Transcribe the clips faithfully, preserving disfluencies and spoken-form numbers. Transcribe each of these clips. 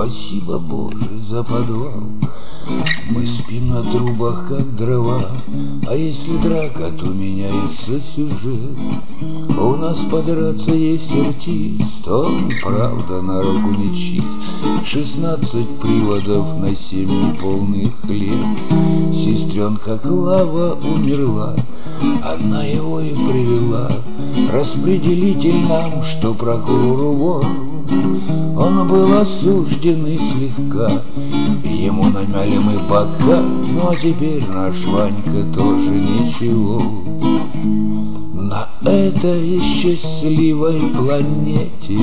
Спасибо, Боже, за подвал. Мы спим на трубах, как дрова. А если драка, то меняется сюжет. У нас подраться есть артист, он, правда, на руку не чист. Шестнадцать приводов на семь неполных лет. Сестренка Клава умерла, она его и привела. Распределитель нам, что прокурору вору. Он был осужден и слегка, ему намяли мы бока. Ну а теперь наш Ванька тоже ничего. На этой счастливой планете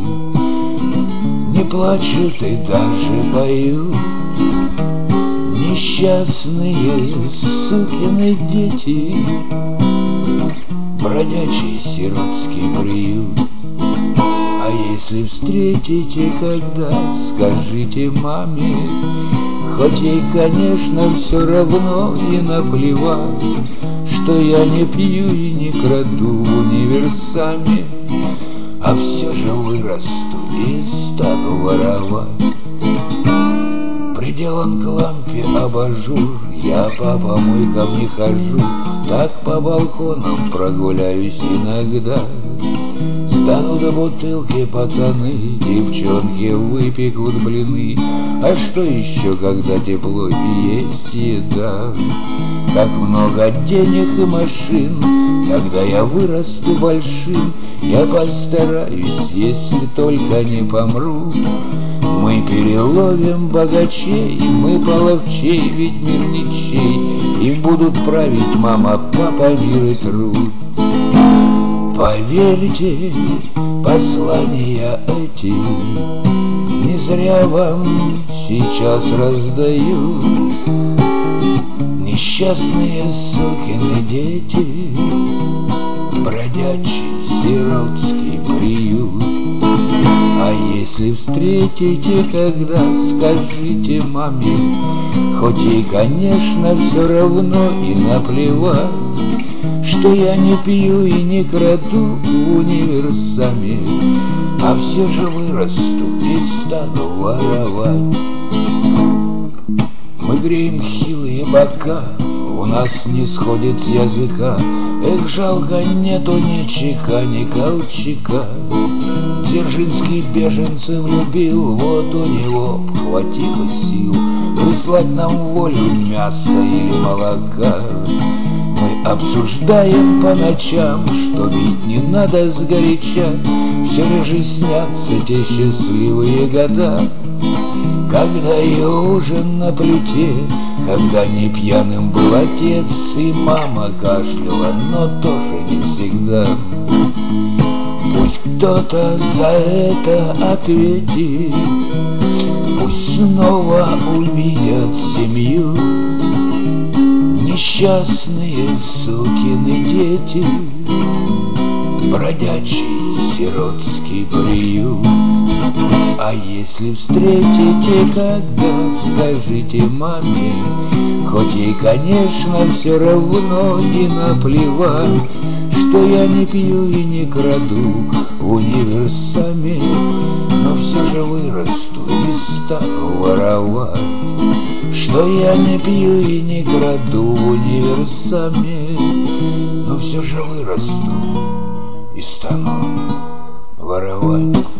не плачут и даже поют несчастные сукины дети, бродячий сиротский приют. А если встретите, когда, скажите маме, хоть ей, конечно, все равно и наплевать, что я не пью и не краду в универсаме, а все же вырасту и стану воровать. Приделан к лампе абажур, я по помойкам не хожу, так по балконам прогуляюсь иногда. Стану до бутылки, пацаны, девчонки выпекут блины. А что еще, когда тепло и есть еда? Как много денег и машин, когда я вырасту большим, я постараюсь, если только не помру. Мы переловим богачей, мы половчей, ведь мир ничей, и будут править мама, папа, мир и труд. Поверьте, послания эти не зря вам сейчас раздаю. Несчастные сукины дети, бродячий сиротский приют. А если встретите, когда, скажите маме, хоть ей, конечно, все равно и наплевать, что я не пью и не краду в универсаме, а все же вырасту и стану воровать. Мы греем хилые бока, у нас не сходит с языка. Эх, жалко, нету ни чека, ни колчака. Дзержинский беженцев любил, вот у него хватило сил прислать нам волю мяса или молока. Мы обсуждаем по ночам, что ведь не надо сгоряча, все реже снятся те счастливые года, когда и ужин на плите, когда не пьяным был отец и мама кашляла, но тоже не всегда. Пусть кто-то за это ответит, пусть снова увидят семью. Несчастные сукины дети, бродячий сиротский приют. А если встретите, когда, скажите маме, хоть ей, конечно, все равно и наплевать, что я не пью и не краду в универсаме, но все же вырасту и стану воровать. Что я не пью и не краду в универсаме, но все же вырасту и стану воровать.